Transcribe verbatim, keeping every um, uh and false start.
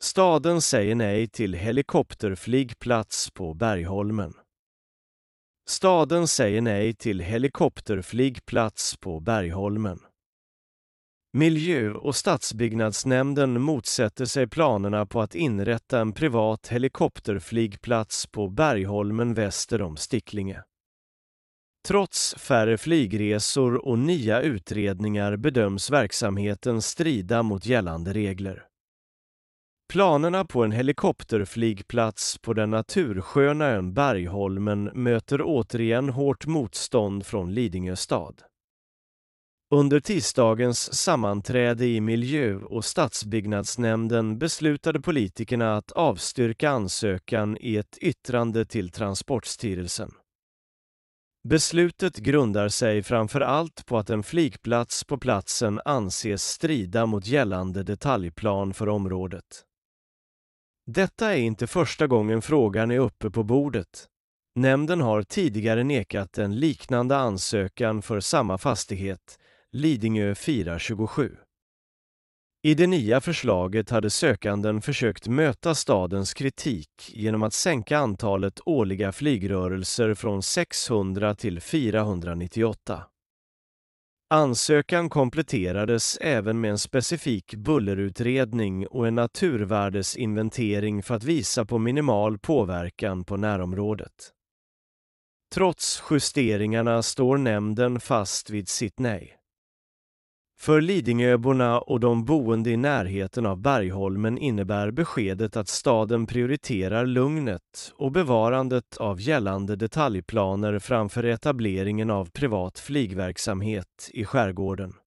Staden säger nej till helikopterflygplats på Bergholmen. Staden säger nej till helikopterflygplats på Bergholmen. Miljö- och stadsbyggnadsnämnden motsätter sig planerna på att inrätta en privat helikopterflygplats på Bergholmen väster om Sticklinge. Trots färre flygresor och nya utredningar bedöms verksamheten strida mot gällande regler. Planerna på en helikopterflygplats på den natursköna ön Bergholmen möter återigen hårt motstånd från Lidingö stad. Under tisdagens sammanträde i miljö- och stadsbyggnadsnämnden beslutade politikerna att avstyrka ansökan i ett yttrande till Transportstyrelsen. Beslutet grundar sig framför allt på att en flygplats på platsen anses strida mot gällande detaljplan för området. Detta är inte första gången frågan är uppe på bordet. Nämnden har tidigare nekat en liknande ansökan för samma fastighet, Lidingö fyra tjugosju. I det nya förslaget hade sökanden försökt möta stadens kritik genom att sänka antalet årliga flygrörelser från sexhundra till fyrahundranittioåtta. Ansökan kompletterades även med en specifik bullerutredning och en naturvärdesinventering för att visa på minimal påverkan på närområdet. Trots justeringarna står nämnden fast vid sitt nej. För Lidingöborna och de boende i närheten av Bergholmen innebär beskedet att staden prioriterar lugnet och bevarandet av gällande detaljplaner framför etableringen av privat flygverksamhet i skärgården.